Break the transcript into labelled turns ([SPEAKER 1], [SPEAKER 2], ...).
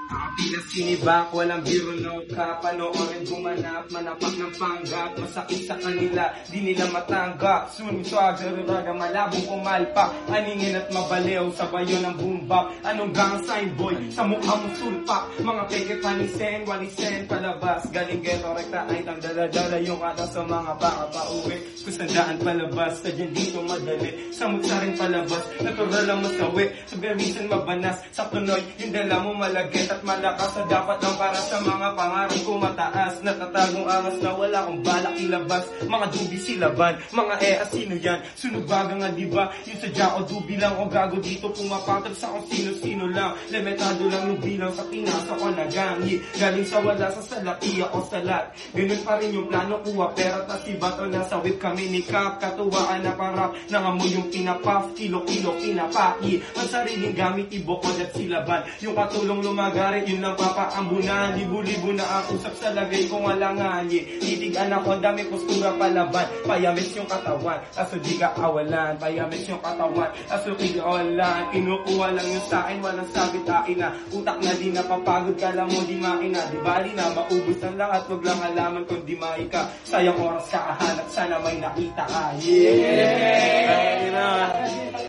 [SPEAKER 1] Pilas sinibak, walang biro no ka. Panoorin gumanap, manapak ng panggap. Masakit sa kanila, di nila matanggap. Sumiswag sa ruraga, malabong umalpak. Aningin at mabaliw, sabayo ng boombap. Anong gang sign boy, sa mukha mo sulpak. Mga peke panisen, walisen, palabas. Galing ghetto, rekta ay tang dala-dala. Yung ata sa mga baka pauwi. Kusandaan palabas, sadyan dito madali. Samot sa rin palabas, natural lang masawi. Sa berisan mabanas, sa tunoy, yung dala mo malagit at malakas na dapat lang para sa mga pangarap ko mataas. Natatagong angas na wala akong balak ilabas. Mga dubi silaban, mga sino yan? Sunog baga nga diba? Yung sadya ko dubi lang o gago dito pumapatag sa kung sino-sino lang. Limitado lang yung bilang sa pinasa ko na gangi. Galing sa wala sa salaki ako salat. Ganun pa rin yung plano kuha pera tas si Bato nasa whip kami ni Cap. Katuwaan na parap, nangamoy yung pinapaf. Kilo-kilo pinapaki. Ang sariling gamit ibokod at silaban. Yung katulong lumagari yun lang papaambunan. Libo-libo na ang usap sa lagay kong alanganyi. Titigan ako dami postura palaban. Payamis yung katawan, kaso di ka awalan. Payamis yung katawan, kaso kigawalan. Kinukuha lang yung sa'kin, walang sabit akin na. Utak na di napapagod ka lang mo di makina. Di bali na maubos ang lahat, wag lang alaman kung di maika. Sayang oras ka ahanap, sana may nakita ka. Yeah!